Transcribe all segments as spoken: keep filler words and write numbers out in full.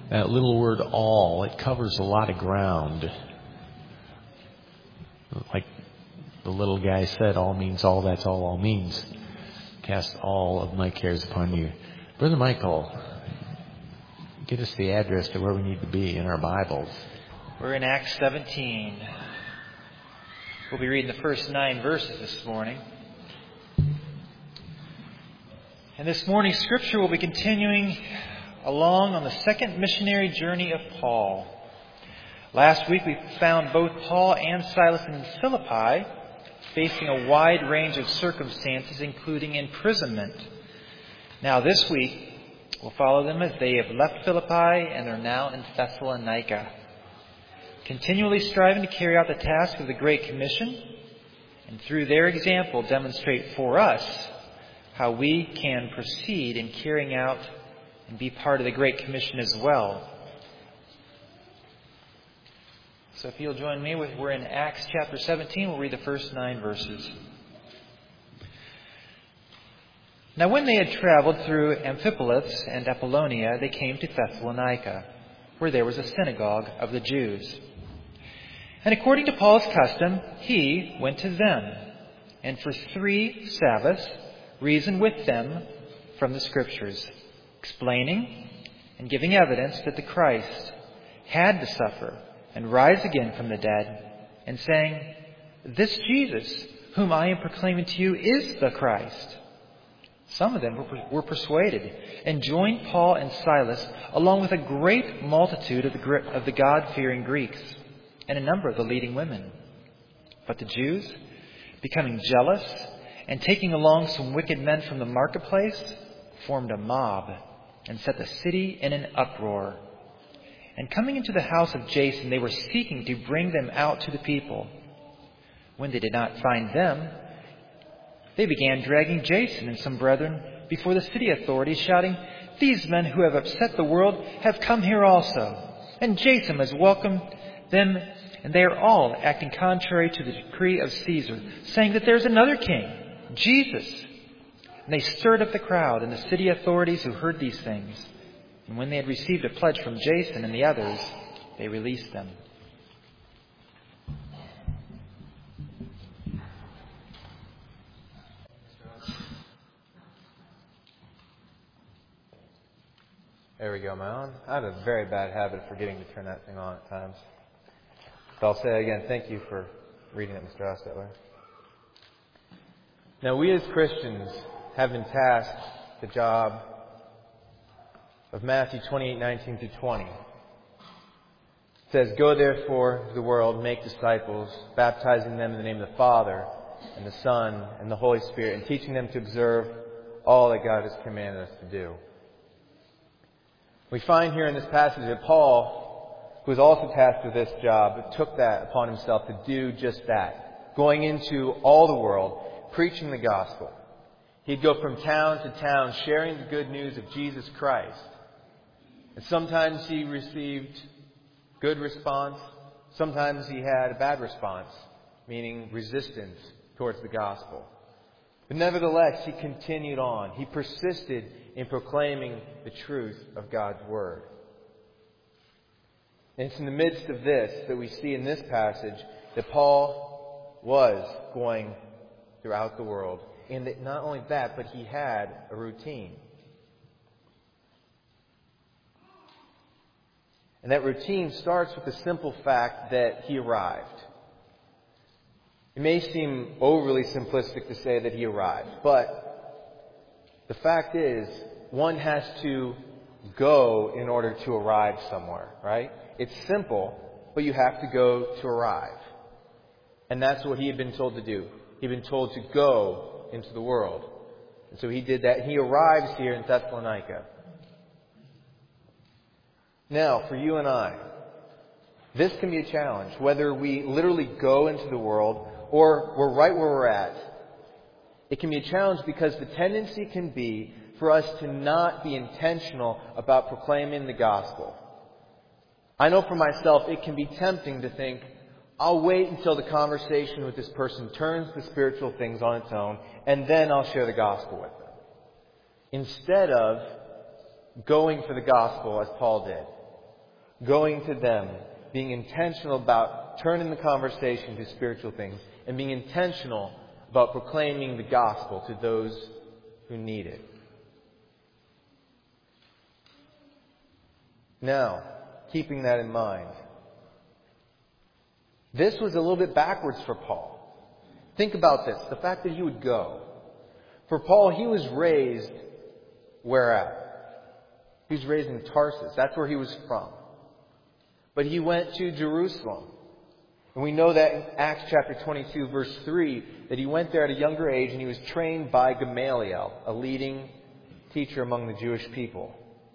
That little word all, it covers a lot of ground. Like the little guy said, all means all, that's all all means. Cast all of my cares upon you. Brother Michael, get us the address to where we need to be in our Bibles. We're in Acts seventeen. We'll be reading the first nine verses this morning. And this morning's scripture will be continuing along on the second missionary journey of Paul. Last week we found both Paul and Silas in Philippi facing a wide range of circumstances, including imprisonment. Now this week we'll follow them as they have left Philippi and are now in Thessalonica, continually striving to carry out the task of the Great Commission, and through their example demonstrate for us how we can proceed in carrying out and be part of the Great Commission as well. So if you'll join me, we're in Acts chapter seventeen. We'll read the first nine verses. Now when they had traveled through Amphipolis and Apollonia, they came to Thessalonica, where there was a synagogue of the Jews. And according to Paul's custom, he went to them, and for three Sabbaths reasoned with them from the Scriptures, explaining and giving evidence that the Christ had to suffer and rise again from the dead, and saying, "This Jesus, whom I am proclaiming to you, is the Christ." Some of them were persuaded and joined Paul and Silas, along with a great multitude of the, of the God-fearing Greeks and a number of the leading women. But the Jews, becoming jealous and taking along some wicked men from the marketplace, formed a mob and set the city in an uproar. And coming into the house of Jason, they were seeking to bring them out to the people. When they did not find them, they began dragging Jason and some brethren before the city authorities, shouting, "These men who have upset the world have come here also, and Jason has welcomed them, and they are all acting contrary to the decree of Caesar, saying that there is another king, Jesus." And they stirred up the crowd and the city authorities who heard these things. And when they had received a pledge from Jason and the others, they released them. There we go, am I on? I have a very bad habit of forgetting to turn that thing on at times. But I'll say again, thank you for reading it, Mister Ostetler. Now, we as Christians have been tasked the job of Matthew twenty-eight, nineteen through twenty. It says, "Go therefore to the world, make disciples, baptizing them in the name of the Father and the Son and the Holy Spirit, and teaching them to observe all that God has commanded us to do." We find here in this passage that Paul, who was also tasked with this job, took that upon himself to do just that, going into all the world, preaching the gospel. He'd go from town to town sharing the good news of Jesus Christ. And sometimes he received good response. Sometimes he had a bad response, meaning resistance towards the gospel. But nevertheless, he continued on. He persisted in proclaiming the truth of God's Word. And it's in the midst of this that we see in this passage that Paul was going throughout the world. And that not only that, but he had a routine. And that routine starts with the simple fact that he arrived. It may seem overly simplistic to say that he arrived, but the fact is, one has to go in order to arrive somewhere, right? It's simple, but you have to go to arrive. And that's what he had been told to do. He'd been told to go into the world. And so he did that. He arrives here in Thessalonica. Now, for you and I, this can be a challenge, whether we literally go into the world or we're right where we're at. It can be a challenge because the tendency can be for us to not be intentional about proclaiming the gospel. I know for myself, it can be tempting to think, I'll wait until the conversation with this person turns to spiritual things on its own, and then I'll share the gospel with them. Instead of going for the gospel as Paul did. going to them, being intentional about turning the conversation to spiritual things, and being intentional about proclaiming the gospel to those who need it. Now, keeping that in mind, this was a little bit backwards for Paul. Think about this, the fact that he would go. For Paul, he was raised where at? He was raised in Tarsus. That's where he was from. But he went to Jerusalem. And we know that in Acts chapter twenty-two, verse three, that he went there at a younger age and he was trained by Gamaliel, a leading teacher among the Jewish people.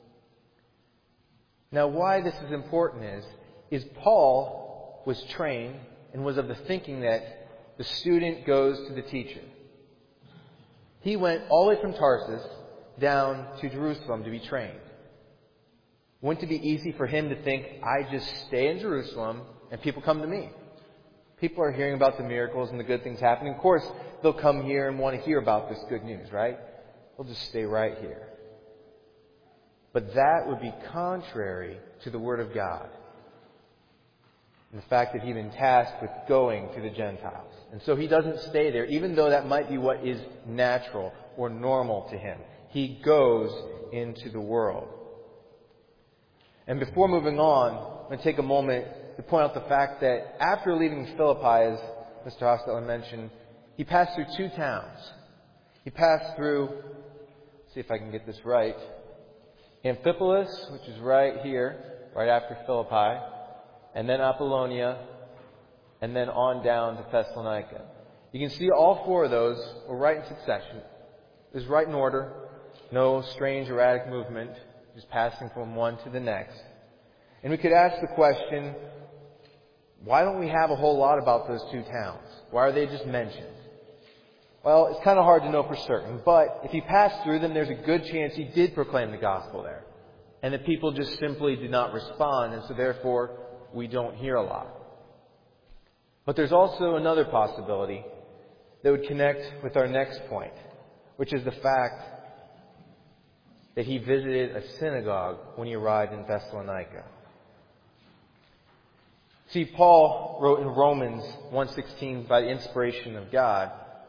Now, why this is important is, is Paul was trained and was of the thinking that the student goes to the teacher. He went all the way from Tarsus down to Jerusalem to be trained. Wouldn't it be easy for him to think, I just stay in Jerusalem and people come to me? People are hearing about the miracles and the good things happening. Of course, they'll come here and want to hear about this good news, right? They'll just stay right here. But that would be contrary to the Word of God. And the fact that he'd been tasked with going to the Gentiles. And so he doesn't stay there, even though that might be what is natural or normal to him. He goes into the world. And before moving on, I'm going to take a moment to point out the fact that after leaving Philippi, as Mister Hostetler mentioned, he passed through two towns. He passed through, let's see if I can get this right, Amphipolis, which is right here, right after Philippi, and then Apollonia, and then on down to Thessalonica. You can see all four of those were right in succession. It was right in order. No strange, erratic movement, just passing from one to the next. And we could ask the question, why don't we have a whole lot about those two towns? Why are they just mentioned? Well, it's kind of hard to know for certain, but if he passed through them, there's a good chance he did proclaim the gospel there. And the people just simply did not respond, and so therefore we don't hear a lot. But there's also another possibility that would connect with our next point, which is the fact that he visited a synagogue when he arrived in Thessalonica. See, Paul wrote in Romans one sixteen by the inspiration of God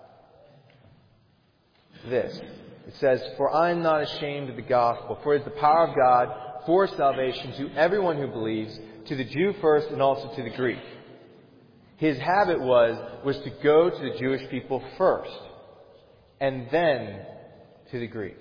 this. It says, "For I am not ashamed of the gospel, for it is the power of God for salvation to everyone who believes, to the Jew first and also to the Greek." His habit was, was to go to the Jewish people first, and then to the Greek.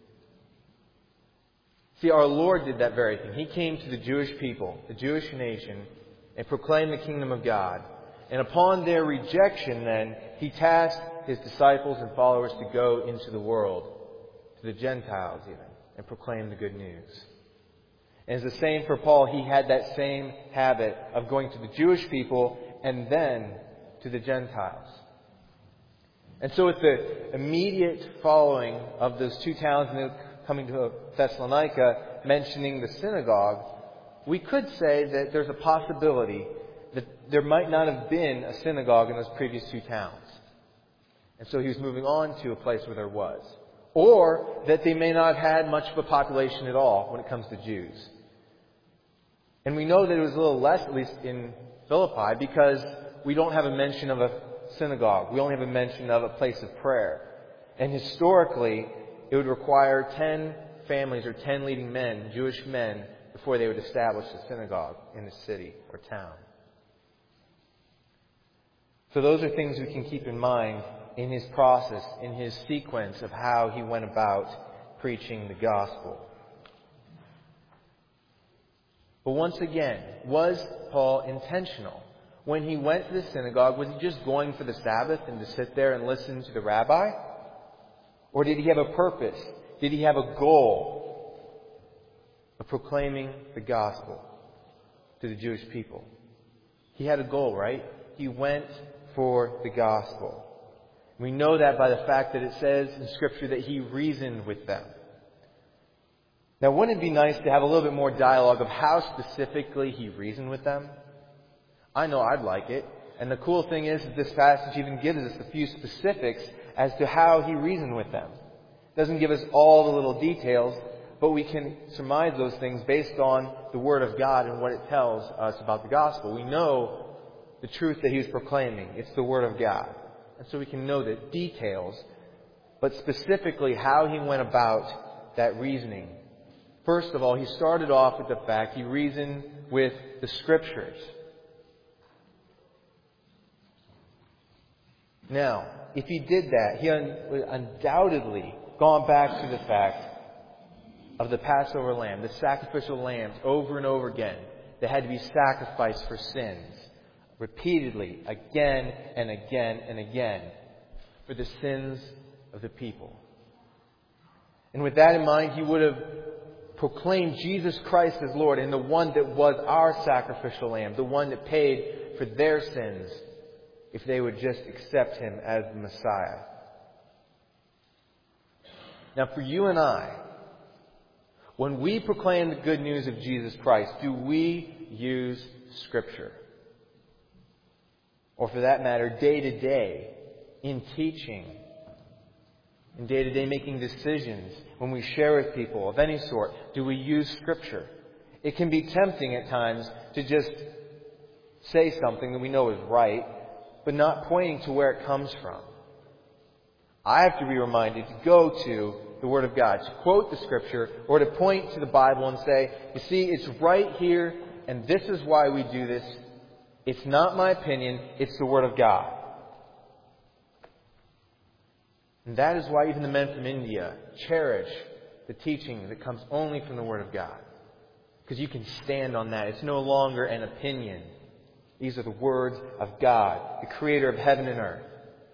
See, our Lord did that very thing. He came to the Jewish people, the Jewish nation, and proclaimed the kingdom of God. And upon their rejection, then, He tasked His disciples and followers to go into the world, to the Gentiles even, and proclaim the good news. And it's the same for Paul. He had that same habit of going to the Jewish people and then to the Gentiles. And so with the immediate following of those two towns and then coming to Thessalonica, mentioning the synagogue, we could say that there's a possibility that there might not have been a synagogue in those previous two towns. And so he was moving on to a place where there was. Or that they may not have had much of a population at all when it comes to Jews. And we know that it was a little less, at least in Philippi, because we don't have a mention of a synagogue. We only have a mention of a place of prayer. And historically, it would require ten families or ten leading men, Jewish men, before they would establish a synagogue in the city or town. So those are things we can keep in mind in his process, in his sequence of how he went about preaching the gospel. But once again, was Paul intentional? When he went to the synagogue, was he just going for the Sabbath and to sit there and listen to the rabbi? Or did he have a purpose? Did he have a goal of proclaiming the gospel to the Jewish people? He had a goal, right? He went for the gospel. We know that by the fact that it says in Scripture that he reasoned with them. Now, wouldn't it be nice to have a little bit more dialogue of how specifically he reasoned with them? I know I'd like it. And the cool thing is that this passage even gives us a few specifics as to how he reasoned with them. It doesn't give us all the little details, but we can surmise those things based on the Word of God and what it tells us about the gospel. We know the truth that he was proclaiming. It's the Word of God. And so we can know the details, but specifically how he went about that reasoning. First of all, he started off with the fact he reasoned with the Scriptures. Now, if he did that, he would undoubtedly gone back to the fact of the Passover lamb, the sacrificial lambs, over and over again, that had to be sacrificed for sins, repeatedly, again and again and again, for the sins of the people. And with that in mind, he would have proclaimed Jesus Christ as Lord, and the one that was our sacrificial lamb, the one that paid for their sins, if they would just accept him as the Messiah. Now, for you and I, when we proclaim the good news of Jesus Christ, do we use Scripture? Or for that matter, day to day, in teaching, in day to day making decisions, when we share with people of any sort, do we use Scripture? It can be tempting at times to just say something that we know is right, but not pointing to where it comes from. I have to be reminded to go to the Word of God, to quote the Scripture, or to point to the Bible and say, you see, it's right here, and this is why we do this. It's not my opinion, it's the Word of God. And that is why even the men from India cherish the teaching that comes only from the Word of God. Because you can stand on that. It's no longer an opinion. These are the words of God, the Creator of heaven and earth.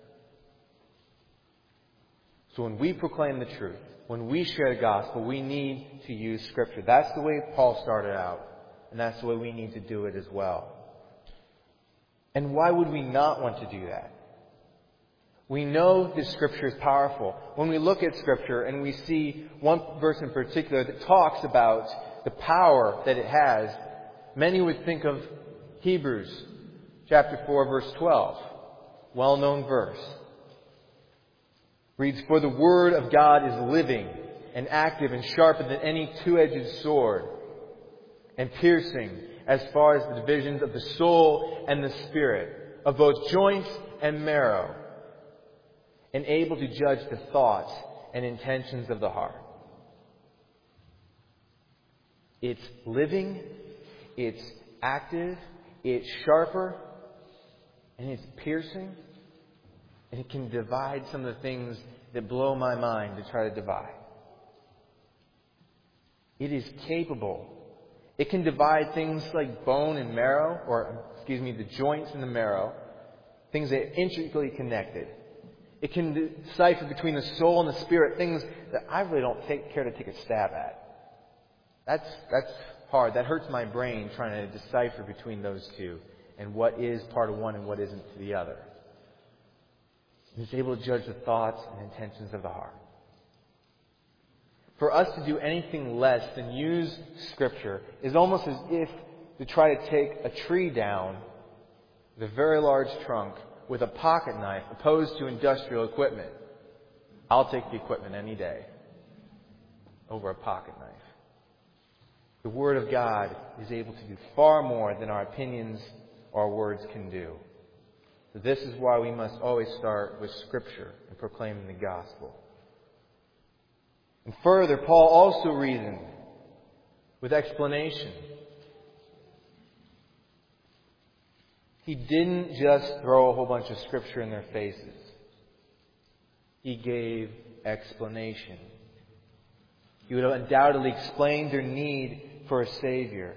So when we proclaim the truth, when we share the gospel, we need to use Scripture. That's the way Paul started out. And that's the way we need to do it as well. And why would we not want to do that? We know that Scripture is powerful. When we look at Scripture and we see one verse in particular that talks about the power that it has, many would think of Hebrews chapter four, verse twelve. Well-known verse. Reads, "For the Word of God is living and active and sharper than any two-edged sword, and piercing as far as the divisions of the soul and the spirit, of both joints and marrow, and able to judge the thoughts and intentions of the heart." It's living, it's active, it's sharper, and it's piercing, and it can divide some of the things that blow my mind to try to divide. It is capable. It can divide things like bone and marrow, or, excuse me, the joints and the marrow, things that are intricately connected. It can decipher between the soul and the spirit, things that I really don't take care to take a stab at. That's, that's hard. That hurts my brain trying to decipher between those two and what is part of one and what isn't to the other. It's able to judge the thoughts and intentions of the heart. For us to do anything less than use Scripture is almost as if to try to take a tree down with a very large trunk with a pocket knife opposed to industrial equipment. I'll take the equipment any day over a pocket knife. The Word of God is able to do far more than our opinions or words can do. So this is why we must always start with Scripture and proclaiming the gospel. And further, Paul also reasoned with explanation. He didn't just throw a whole bunch of Scripture in their faces. He gave explanation. He would have undoubtedly explained their need for a Savior.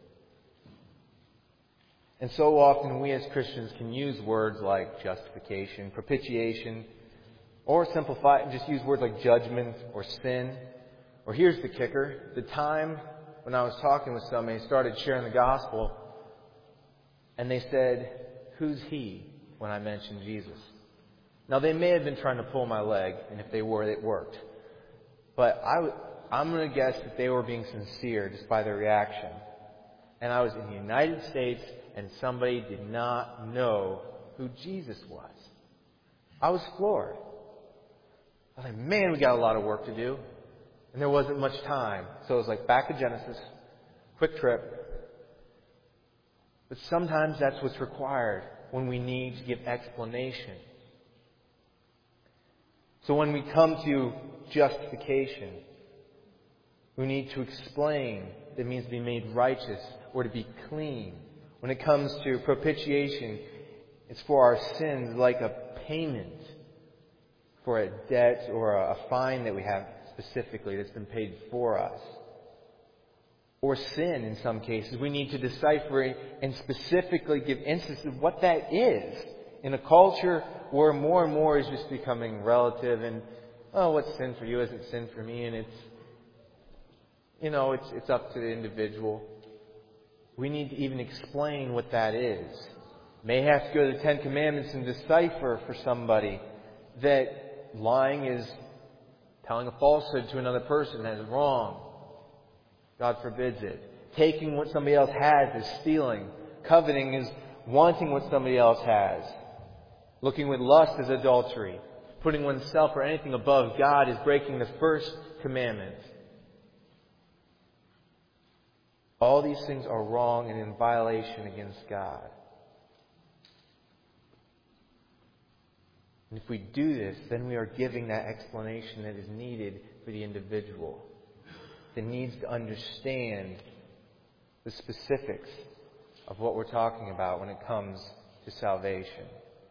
And so often we as Christians can use words like justification, propitiation, or simplify it and just use words like judgment or sin. Or here's the kicker. The time when I was talking with somebody, started sharing the gospel, and they said, "Who's he?" when I mentioned Jesus. Now, they may have been trying to pull my leg, and if they were, it worked. But I, I'm going to guess that they were being sincere just by their reaction. And I was in the United States, and somebody did not know who Jesus was. I was floored. I was like, man, we got a lot of work to do. And there wasn't much time. So it was like back to Genesis, quick trip. But sometimes that's what's required when we need to give explanation. So when we come to justification, we need to explain that it means to be made righteous or to be clean. When it comes to propitiation, it's for our sins like a payment for a debt or a fine that we have specifically that's been paid for us. Or sin in some cases. We need to decipher and specifically give instances of what that is in a culture where more and more is just becoming relative and, oh, what's sin for you isn't sin for me, and it's, you know, it's it's up to the individual. We need to even explain what that is. May have to go to the Ten Commandments and decipher for somebody that lying is telling a falsehood to another person that is wrong. God forbids it. Taking what somebody else has is stealing. Coveting is wanting what somebody else has. Looking with lust is adultery. Putting oneself or anything above God is breaking the first commandment. All these things are wrong and in violation against God. And if we do this, then we are giving that explanation that is needed for the individual, that needs to understand the specifics of what we're talking about when it comes to salvation.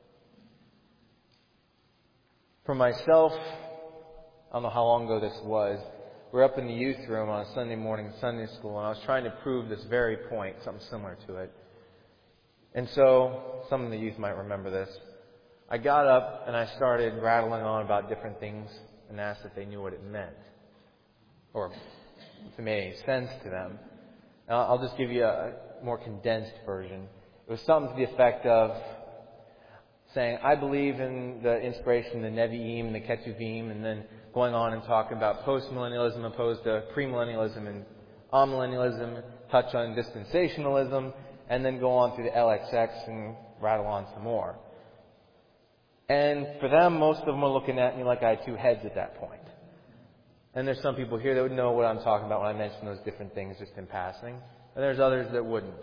For myself, I don't know how long ago this was, we're up in the youth room on a Sunday morning Sunday school, and I was trying to prove this very point, something similar to it. And so, some of the youth might remember this. I got up and I started rattling on about different things and asked if they knew what it meant, or if it made any sense to them. Now, I'll just give you a more condensed version. It was something to the effect of saying, I believe in the inspiration, the Nevi'im and the Ketuvim, and then going on and talking about postmillennialism opposed to premillennialism and amillennialism, touch on dispensationalism, and then go on through the L X X and rattle on some more. And for them, most of them were looking at me like I had two heads at that point. And there's some people here that would know what I'm talking about when I mention those different things just in passing. And there's others that wouldn't.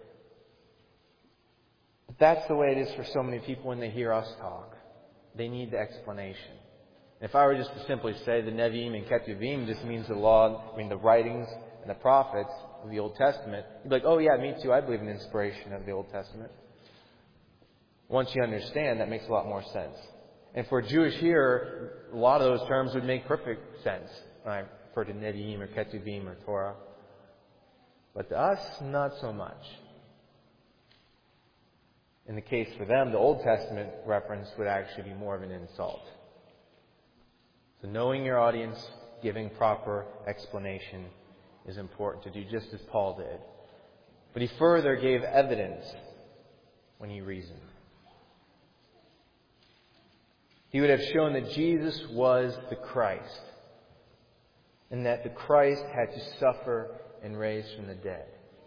But that's the way it is for so many people when they hear us talk. They need the explanation. If I were just to simply say the Nevi'im and Ketuvim just means the law, I mean the writings and the prophets of the Old Testament, you'd be like, oh yeah, me too, I believe in the inspiration of the Old Testament. Once you understand, that makes a lot more sense. And for a Jewish hearer, a lot of those terms would make perfect sense when I refer to Nevi'im or Ketuvim or Torah. But to us, not so much. In the case for them, the Old Testament reference would actually be more of an insult. So knowing your audience, giving proper explanation is important to do, just as Paul did. But he further gave evidence when he reasoned. He would have shown that Jesus was the Christ, and that the Christ had to suffer and raise from the dead.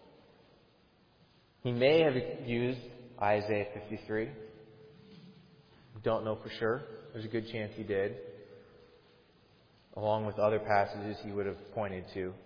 He may have used Isaiah fifty-three. Don't know for sure. There's a good chance he did, along with other passages he would have pointed to.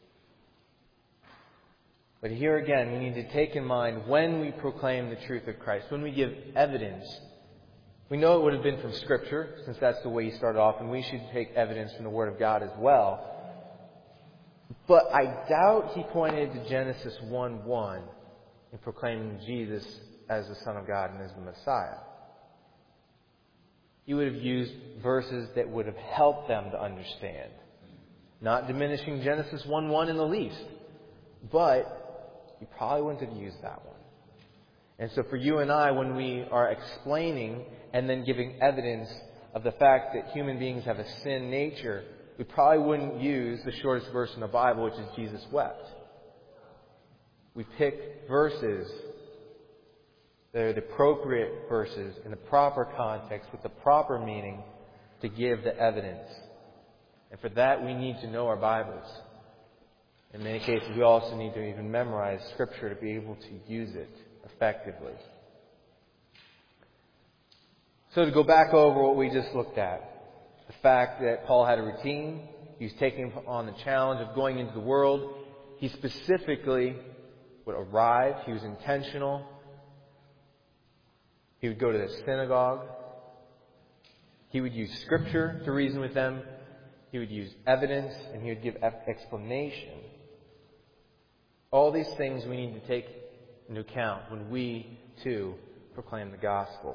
But here again, we need to take in mind when we proclaim the truth of Christ, when we give evidence. We know it would have been from Scripture, since that's the way he started off, and we should take evidence from the Word of God as well. But I doubt he pointed to Genesis one one in proclaiming Jesus as the Son of God and as the Messiah. He would have used verses that would have helped them to understand. Not diminishing Genesis one one in the least, but he probably wouldn't have used that one. And so for you and I, when we are explaining and then giving evidence of the fact that human beings have a sin nature, we probably wouldn't use the shortest verse in the Bible, which is Jesus wept. We pick verses that are the appropriate verses in the proper context with the proper meaning to give the evidence. And for that, we need to know our Bibles. In many cases, we also need to even memorize Scripture to be able to use it effectively. So to go back over what we just looked at, the fact that Paul had a routine, He was taking on the challenge of going into the world. He specifically would arrive. He was intentional. He would go to the synagogue. He would use Scripture to reason with them. He would use evidence, and he would give explanation. All these things we need to take into account when we, too, proclaim the gospel.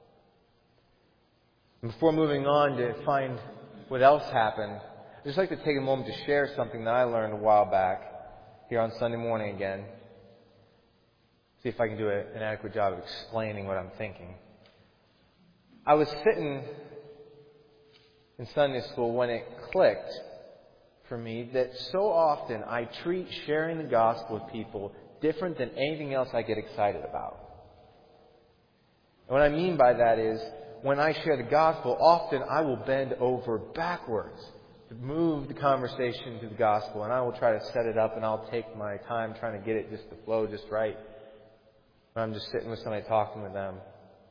And before moving on to find what else happened, I'd just like to take a moment to share something that I learned a while back here on Sunday morning again. See if I can do a, an adequate job of explaining what I'm thinking. I was sitting in Sunday school when it clicked for me that so often I treat sharing the gospel with people different than anything else I get excited about. And what I mean by that is, when I share the gospel, often I will bend over backwards to move the conversation to the gospel, and I will try to set it up, and I'll take my time trying to get it just to flow just right. When I'm just sitting with somebody talking with them.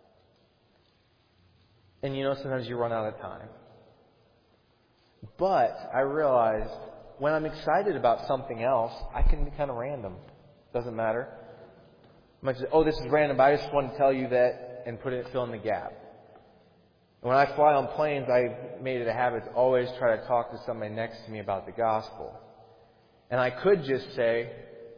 And you know, sometimes you run out of time. But I realized when I'm excited about something else, I can be kind of random. Doesn't matter. I might just, oh, this is random, but I just want to tell you that and put it, fill in the gap. And when I fly on planes, I made it a habit to always try to talk to somebody next to me about the gospel. And I could just say,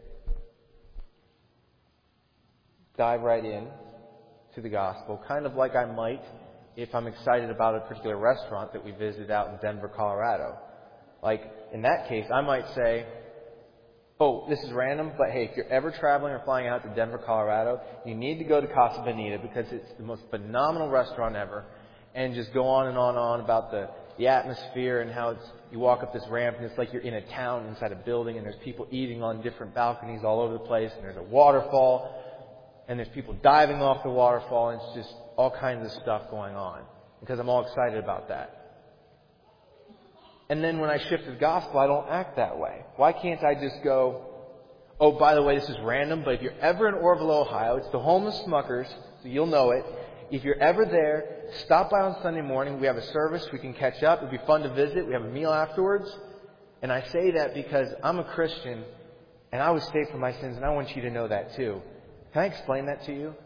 dive right in to the gospel, kind of like I might if I'm excited about a particular restaurant that we visited out in Denver, Colorado. Like, in that case, I might say, oh, this is random, but hey, if you're ever traveling or flying out to Denver, Colorado, you need to go to Casa Bonita because it's the most phenomenal restaurant ever. And just go on and on and on about the, the atmosphere and how it's, you walk up this ramp and it's like you're in a town inside a building and there's people eating on different balconies all over the place and there's a waterfall and there's people diving off the waterfall and it's just all kinds of stuff going on because I'm all excited about that. And then when I shift to the gospel, I don't act that way. Why can't I just go, oh, by the way, this is random, but if you're ever in Orville, Ohio, it's the home of Smuckers, so you'll know it. If you're ever there, stop by on Sunday morning. We have a service. We can catch up. It'd be fun to visit. We have a meal afterwards. And I say that because I'm a Christian and I was saved from my sins, and I want you to know that too. Can I explain that to you?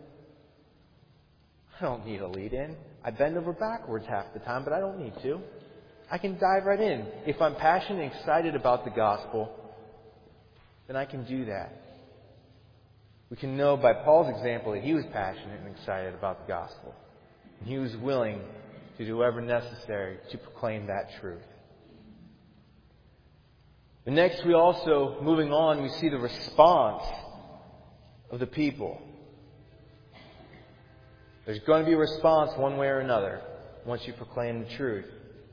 I don't need a lead-in. I bend over backwards half the time, but I don't need to. I can dive right in. If I'm passionate and excited about the gospel, then I can do that. We can know by Paul's example that he was passionate and excited about the gospel. And he was willing to do whatever necessary to proclaim that truth. And next, we also, moving on, we see the response of the people. There's going to be a response one way or another once you proclaim the truth.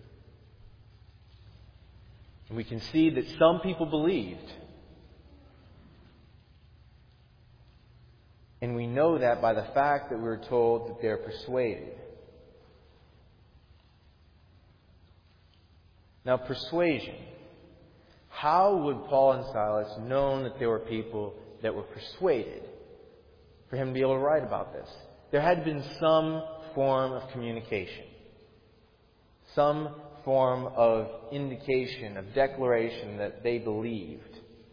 And we can see that some people believed. And we know that by the fact that we're told that they're persuaded. Now, persuasion. How would Paul and Silas known that there were people that were persuaded for him to be able to write about this? There had been some form of communication. Some form of indication, of declaration that they believed.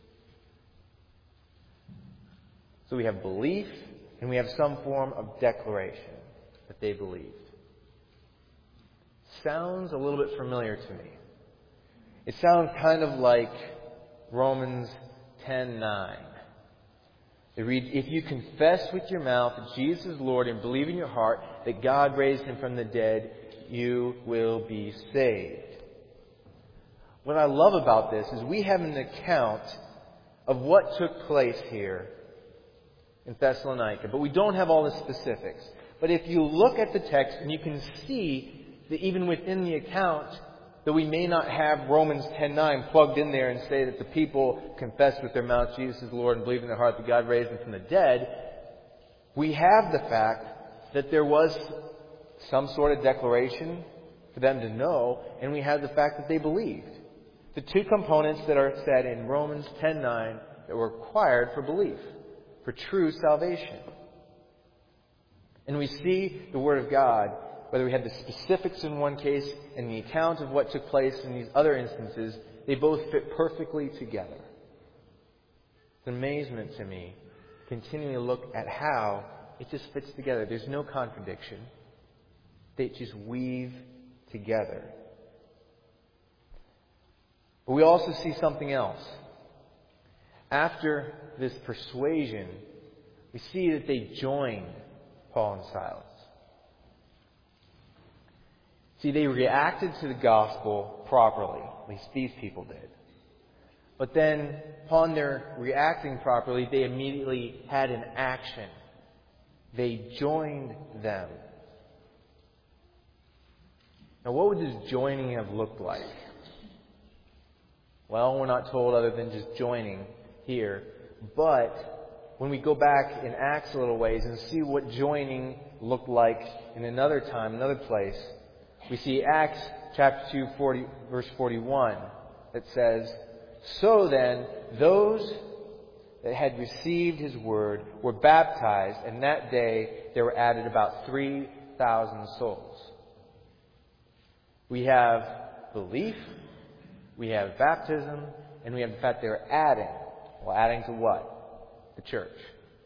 So we have belief, and we have some form of declaration that they believed. Sounds a little bit familiar to me. It sounds kind of like Romans ten nine. It reads, if you confess with your mouth that Jesus is Lord and believe in your heart that God raised him from the dead, you will be saved. What I love about this is we have an account of what took place here in Thessalonica, but we don't have all the specifics. But if you look at the text, and you can see that even within the account, that we may not have Romans ten nine plugged in there and say that the people confessed with their mouth Jesus is Lord and believe in their heart that God raised him from the dead. We have the fact that there was some sort of declaration for them to know, and we have the fact that they believed. The two components that are said in Romans ten nine that were required for belief, for true salvation. And we see the Word of God whether we had the specifics in one case and the account of what took place in these other instances, they both fit perfectly together. It's an amazement to me, continuing to look at how it just fits together. There's no contradiction. They just weave together. But we also see something else. After this persuasion, we see that they joined Paul and Silas. See, they reacted to the gospel properly. At least these people did. But then, upon their reacting properly, they immediately had an action. They joined them. Now, what would this joining have looked like? Well, we're not told other than just joining here. But when we go back in Acts a little ways and see what joining looked like in another time, another place, we see Acts chapter two, forty, verse forty-one, that says, "So then, those that had received his word were baptized, and that day there were added about three thousand souls." We have belief, we have baptism, and we have the fact they were adding. Well, adding to what? The church.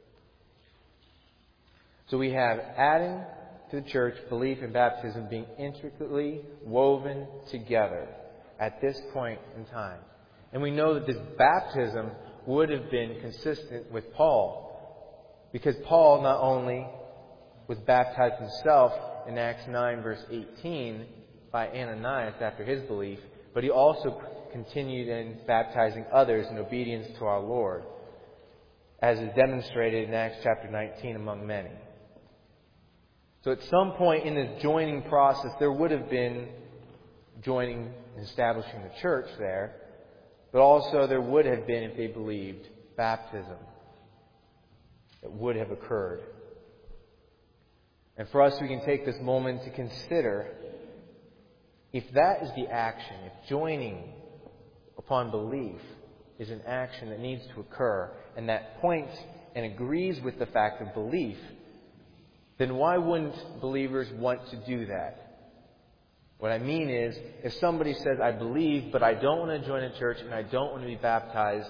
So we have adding to the church, belief and baptism being intricately woven together at this point in time. And we know that this baptism would have been consistent with Paul, because Paul not only was baptized himself in Acts nine verse eighteen by Ananias after his belief, but he also continued in baptizing others in obedience to our Lord, as is demonstrated in Acts chapter nineteen among many. So at some point in this joining process, there would have been joining and establishing the church there, but also there would have been, if they believed, baptism that would have occurred. And for us, we can take this moment to consider, if that is the action, if joining upon belief is an action that needs to occur, and that points and agrees with the fact of belief, then why wouldn't believers want to do that? What I mean is, if somebody says, "I believe, but I don't want to join a church and I don't want to be baptized,"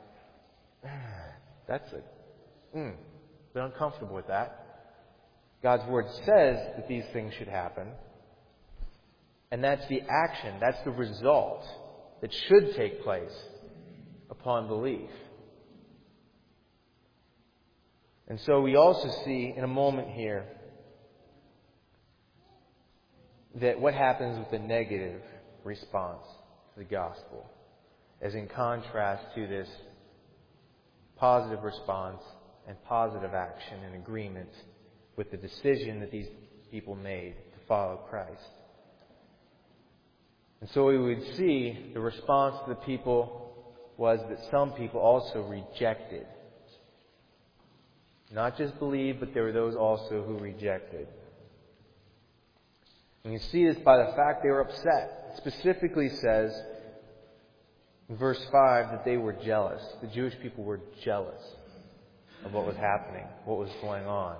that's a, mm, they're uncomfortable with that. God's Word says that these things should happen. And that's the action, that's the result that should take place upon belief. And so we also see in a moment here that what happens with the negative response to the gospel, as in contrast to this positive response and positive action and agreement with the decision that these people made to follow Christ. And so we would see the response to the people was that some people also rejected. Not just believed, but there were those also who rejected. And you see this by the fact they were upset. It specifically says in verse five that they were jealous. The Jewish people were jealous of what was happening, what was going on.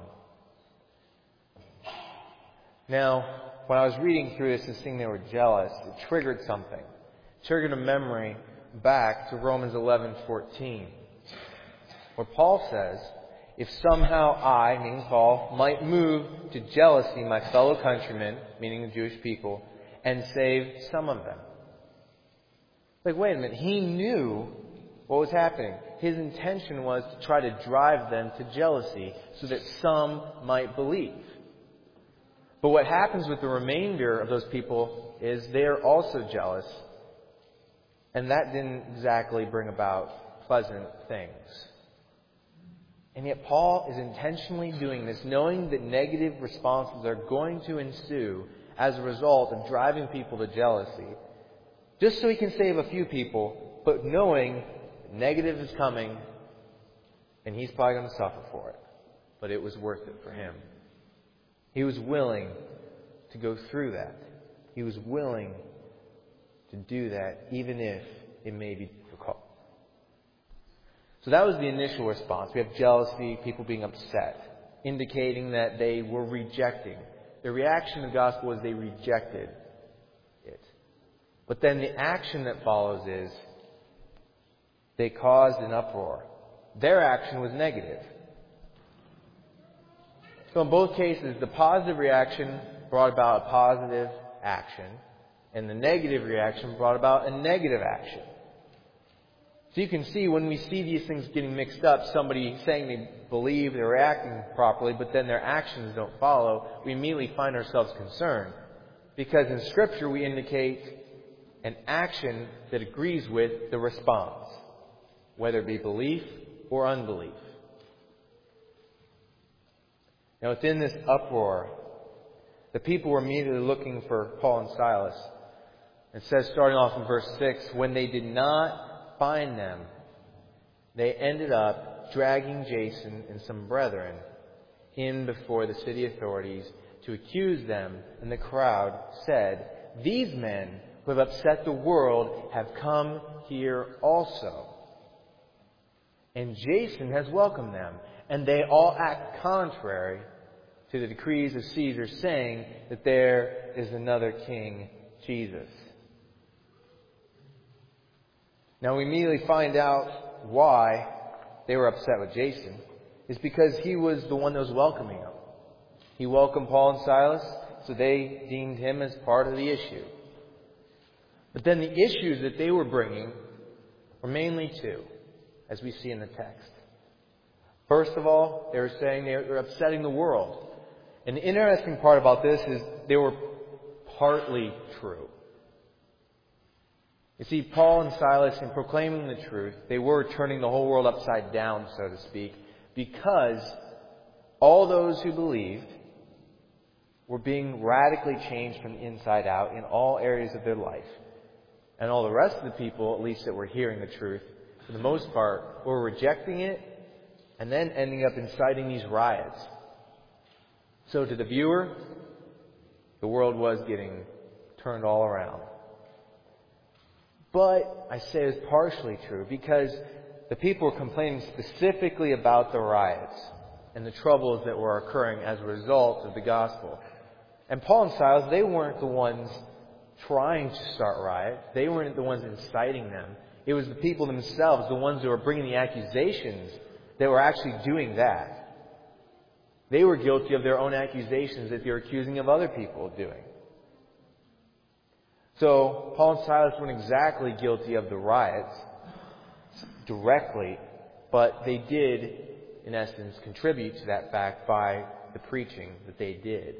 Now, when I was reading through this, this thing they were jealous, it triggered something. It triggered a memory back to Romans eleven fourteen, where Paul says, "If somehow I," meaning Paul, "might move to jealousy my fellow countrymen," meaning the Jewish people, "and save some of them." Like, wait a minute. He knew what was happening. His intention was to try to drive them to jealousy so that some might believe. But what happens with the remainder of those people is they are also jealous. And that didn't exactly bring about pleasant things. And yet Paul is intentionally doing this, knowing that negative responses are going to ensue as a result of driving people to jealousy, just so he can save a few people, but knowing negative is coming and he's probably going to suffer for it. But it was worth it for him. He was willing to go through that. He was willing to do that, even if it may be difficult. So that was the initial response. We have jealousy, people being upset, indicating that they were rejecting. the reaction to the gospel was they rejected it. But then the action that follows is they caused an uproar. Their action was negative. So in both cases, the positive reaction brought about a positive action, and the negative reaction brought about a negative action. So you can see when we see these things getting mixed up, somebody saying they believe they're acting properly, but then their actions don't follow, we immediately find ourselves concerned. Because in Scripture we indicate an action that agrees with the response, whether it be belief or unbelief. Now within this uproar, the people were immediately looking for Paul and Silas. It says, starting off in verse six, when they did not find them, they ended up dragging Jason and some brethren in before the city authorities to accuse them, and the crowd said, "These men who have upset the world have come here also. And Jason has welcomed them, and they all act contrary to the decrees of Caesar, saying that there is another king, Jesus." Now we immediately find out why they were upset with Jason. It's because he was the one that was welcoming them. He welcomed Paul and Silas, so they deemed him as part of the issue. But then the issues that they were bringing were mainly two, as we see in the text. First of all, they were saying they were upsetting the world. And the interesting part about this is they were partly true. You see, Paul and Silas, in proclaiming the truth, they were turning the whole world upside down, so to speak, because all those who believed were being radically changed from the inside out in all areas of their life. And all the rest of the people, at least that were hearing the truth, for the most part, were rejecting it and then ending up inciting these riots. So to the viewer, the world was getting turned all around. But I say it's partially true because the people were complaining specifically about the riots and the troubles that were occurring as a result of the gospel. And Paul and Silas, they weren't the ones trying to start riots. They weren't the ones inciting them. It was the people themselves, the ones who were bringing the accusations, that were actually doing that. They were guilty of their own accusations that they were accusing of other people of doing. So Paul and Silas weren't exactly guilty of the riots directly, but they did, in essence, contribute to that fact by the preaching that they did.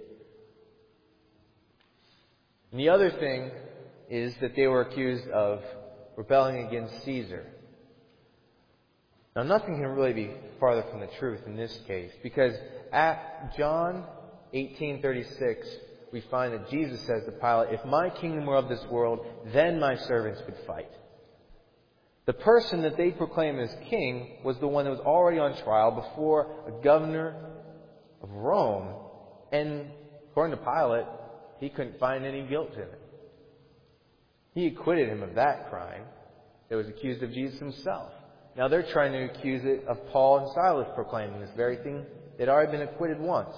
And the other thing is that they were accused of rebelling against Caesar. Now, nothing can really be farther from the truth in this case, because at John eighteen thirty-six, we find that Jesus says to Pilate, "If my kingdom were of this world, then my servants would fight." The person that they proclaim as king was the one that was already on trial before a governor of Rome. And according to Pilate, he couldn't find any guilt in it. He acquitted him of that crime that was accused of Jesus himself. Now they're trying to accuse it of Paul and Silas proclaiming this very thing. They'd already been acquitted once.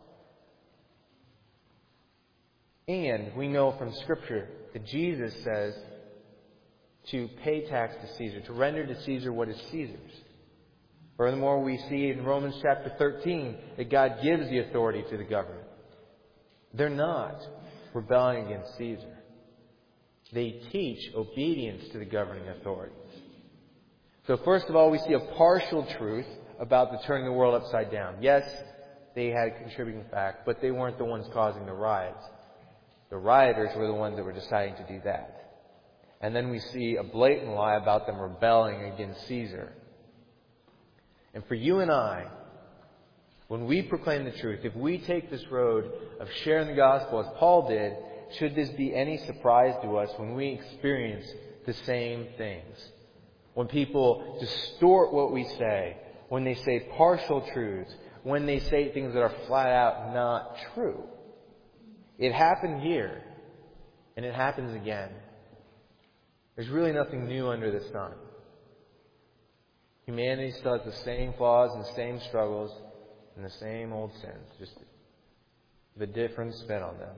And we know from Scripture that Jesus says to pay tax to Caesar, to render to Caesar what is Caesar's. Furthermore, we see in Romans chapter thirteen that God gives the authority to the government. They're not rebelling against Caesar. They teach obedience to the governing authorities. So first of all, we see a partial truth about the turning the world upside down. Yes, they had a contributing fact, but they weren't the ones causing the riots. The rioters were the ones that were deciding to do that. And then we see a blatant lie about them rebelling against Caesar. And for you and I, when we proclaim the truth, if we take this road of sharing the gospel as Paul did, should this be any surprise to us when we experience the same things? When people distort what we say, when they say partial truths, when they say things that are flat out not true. It happened here, and it happens again. There's really nothing new under the sun. Humanity still has the same flaws and the same struggles and the same old sins. Just with a different spin on them.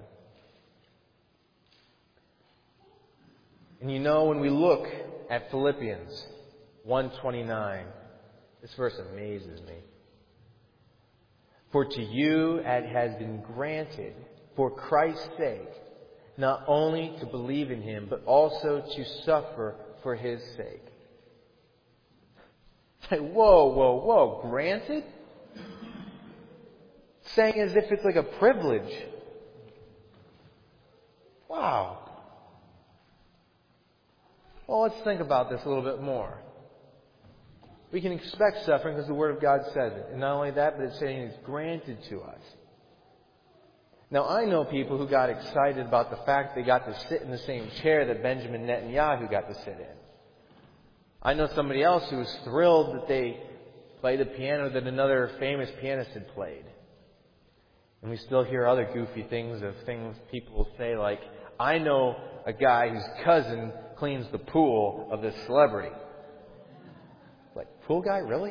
And you know, when we look at Philippians one twenty-nine, this verse amazes me. For to you it has been granted, for Christ's sake, not only to believe in Him, but also to suffer for His sake. It's like, whoa, whoa, whoa, granted? Saying as if it's like a privilege. Wow. Well, let's think about this a little bit more. We can expect suffering because the Word of God says it. And not only that, but it's saying it's granted to us. Now, I know people who got excited about the fact they got to sit in the same chair that Benjamin Netanyahu got to sit in. I know somebody else who was thrilled that they played the piano that another famous pianist had played. And we still hear other goofy things of things people say like, I know a guy whose cousin cleans the pool of this celebrity. Like, pool guy, really?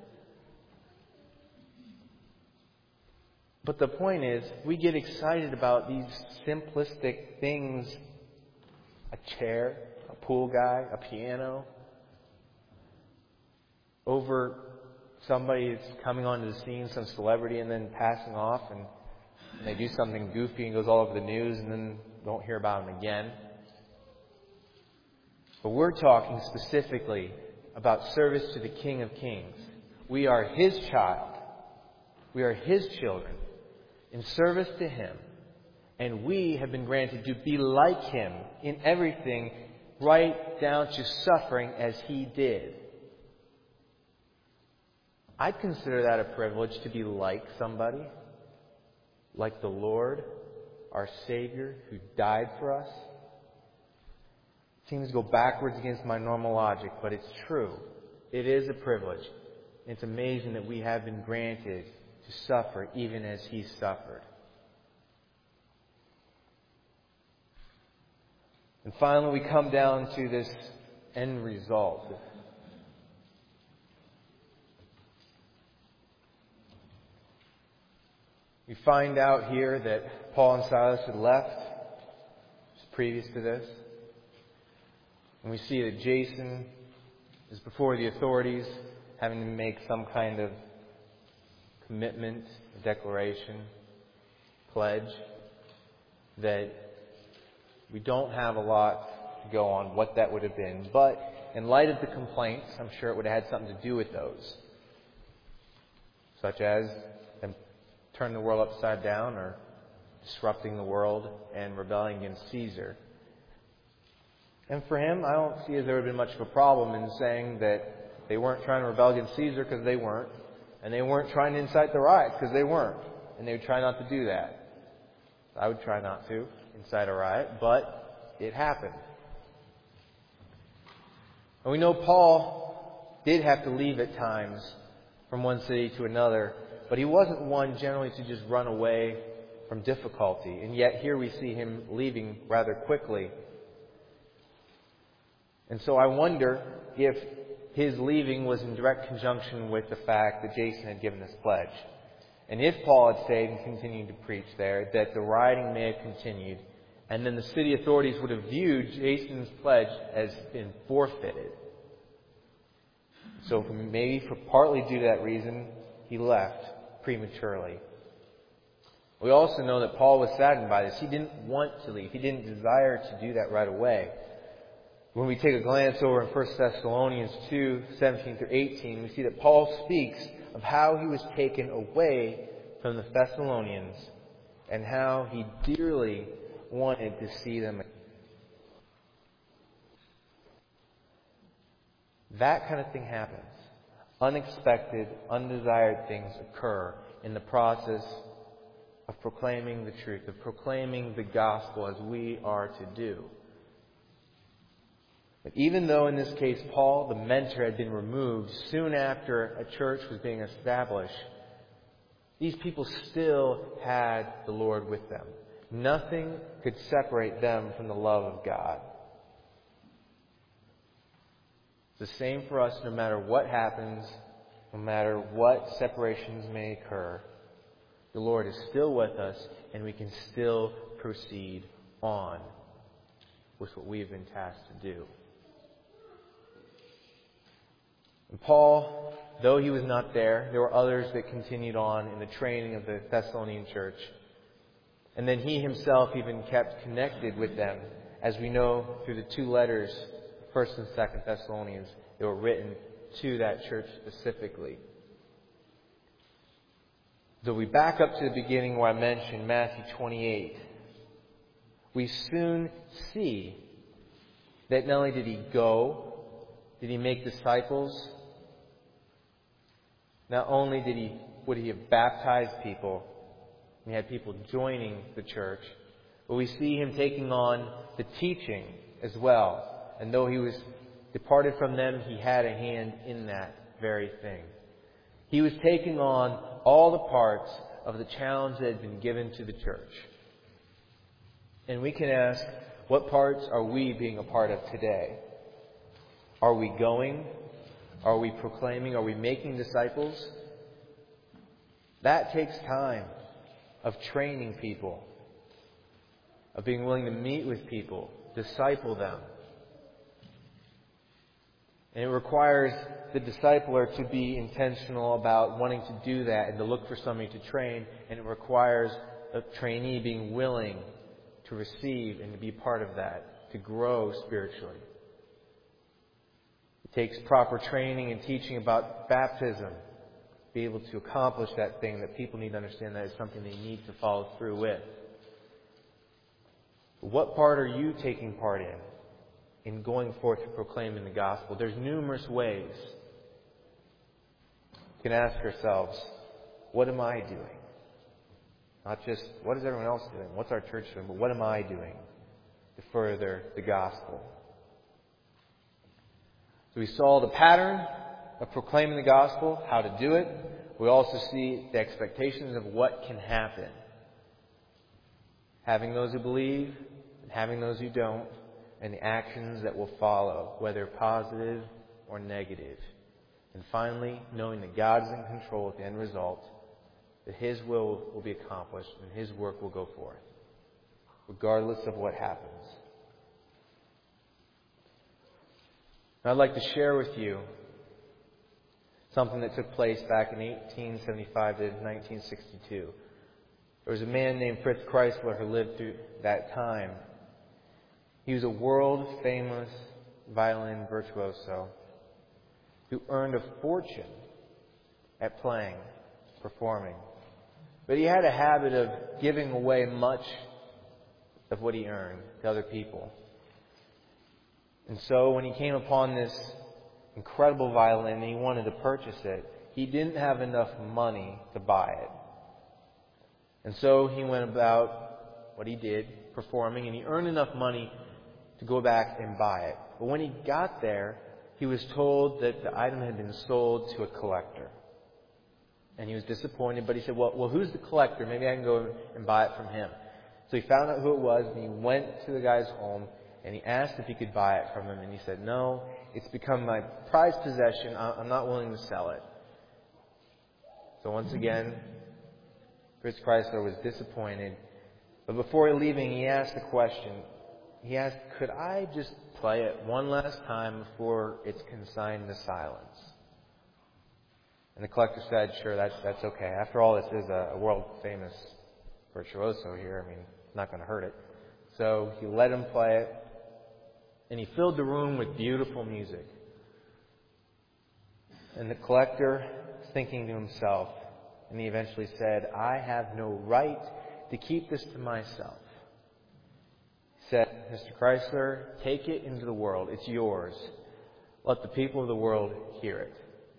But the point is, we get excited about these simplistic things. A chair, a pool guy, a piano. Over somebody that's coming onto the scene, some celebrity, and then passing off, and, and they do something goofy and goes all over the news, and then don't hear about them again. But we're talking specifically about service to the King of Kings. We are His child. We are His children in service to Him. And we have been granted to be like Him in everything, right down to suffering as He did. I'd consider that a privilege to be like somebody, like the Lord, our Savior, who died for us. It seems to go backwards against my normal logic, but it's true. It is a privilege. It's amazing that we have been granted to suffer even as He suffered. And finally, we come down to this end result. We find out here that Paul and Silas had left just previous to this. And we see that Jason is before the authorities, having to make some kind of commitment, declaration, pledge, that we don't have a lot to go on what that would have been. But in light of the complaints, I'm sure it would have had something to do with those. Such as them turning the world upside down or disrupting the world and rebelling against Caesar. And for him, I don't see as there would have been much of a problem in saying that they weren't trying to rebel against Caesar because they weren't. And they weren't trying to incite the riots because they weren't. And they would try not to do that. I would try not to incite a riot, but it happened. And we know Paul did have to leave at times from one city to another, but he wasn't one generally to just run away from difficulty. And yet here we see him leaving rather quickly. And so I wonder if his leaving was in direct conjunction with the fact that Jason had given this pledge. And if Paul had stayed and continued to preach there, that the rioting may have continued, and then the city authorities would have viewed Jason's pledge as been forfeited. So maybe for partly due to that reason, he left prematurely. We also know that Paul was saddened by this. He didn't want to leave. He didn't desire to do that right away. When we take a glance over in First Thessalonians two, seventeen through eighteen, we see that Paul speaks of how he was taken away from the Thessalonians and how he dearly wanted to see them again. That kind of thing happens. Unexpected, undesired things occur in the process of proclaiming the truth, of proclaiming the gospel as we are to do. But even though in this case Paul, the mentor, had been removed soon after a church was being established, these people still had the Lord with them. Nothing could separate them from the love of God. It's the same for us no matter what happens, no matter what separations may occur. The Lord is still with us, and we can still proceed on with what we have been tasked to do. And Paul, though he was not there, there were others that continued on in the training of the Thessalonian church. And then he himself even kept connected with them, as we know through the two letters, First and Second Thessalonians, that were written to that church specifically. So we back up to the beginning where I mentioned Matthew twenty-eight. We soon see that not only did he go, did he make disciples, not only did he would he have baptized people, and he had people joining the church, but we see him taking on the teaching as well. And though he was departed from them, he had a hand in that very thing. He was taking on all the parts of the challenge that had been given to the church. And we can ask, what parts are we being a part of today? Are we going? Are we proclaiming? Are we making disciples? That takes time of training people, of being willing to meet with people, disciple them. And it requires the discipler to be intentional about wanting to do that and to look for somebody to train. And it requires a trainee being willing to receive and to be part of that, to grow spiritually. It takes proper training and teaching about baptism to be able to accomplish that thing that people need to understand that is something they need to follow through with. What part are you taking part in? In going forth to proclaiming the gospel? There's numerous ways. We can ask ourselves, what am I doing? Not just, what is everyone else doing? What's our church doing? But what am I doing to further the gospel? So we saw the pattern of proclaiming the gospel, how to do it. We also see the expectations of what can happen. Having those who believe and having those who don't, and the actions that will follow, whether positive or negative. And finally, knowing that God is in control at the end result, that His will will be accomplished and His work will go forth, regardless of what happens. Now, I'd like to share with you something that took place back in eighteen seventy-five to nineteen sixty-two. There was a man named Fritz Kreisler who lived through that time. He was a world-famous violin virtuoso who earned a fortune at playing, performing. But he had a habit of giving away much of what he earned to other people. And so when he came upon this incredible violin and he wanted to purchase it, he didn't have enough money to buy it. And so he went about what he did, performing, and he earned enough money to go back and buy it. But when he got there, he was told that the item had been sold to a collector. And he was disappointed, but he said, well, well, who's the collector? Maybe I can go and buy it from him. So he found out who it was, and he went to the guy's home, and he asked if he could buy it from him. And he said, no, it's become my prized possession. I'm not willing to sell it. So once again, Fritz Kreisler was disappointed. But before leaving, he asked a question. He asked, could I just play it one last time before it's consigned to silence? And the collector said, sure, that's that's okay. After all, this is a, a world-famous virtuoso here. I mean, it's not going to hurt it. So he let him play it, and he filled the room with beautiful music. And the collector was thinking to himself, and he eventually said, I have no right to keep this to myself. He said, Mister Kreisler, take it into the world. It's yours. Let the people of the world hear it.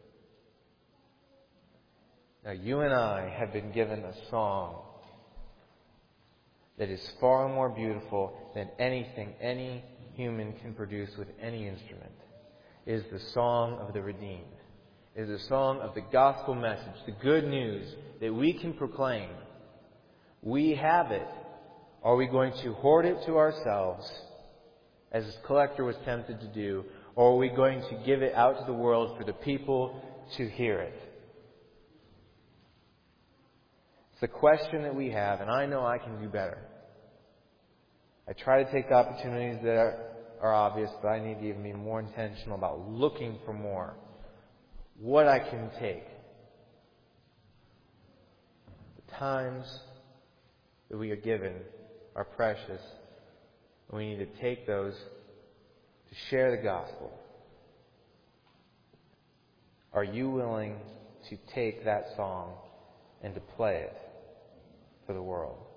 Now, you and I have been given a song that is far more beautiful than anything any human can produce with any instrument. It is the song of the redeemed. It is the song of the gospel message, the good news that we can proclaim. We have it. Are we going to hoard it to ourselves, as this collector was tempted to do, or are we going to give it out to the world for the people to hear it? It's the question that we have, and I know I can do better. I try to take opportunities that are, are obvious, but I need to even be more intentional about looking for more. What I can take. The times that we are given are precious, and we need to take those to share the gospel. Are you willing to take that song and to play it for the world?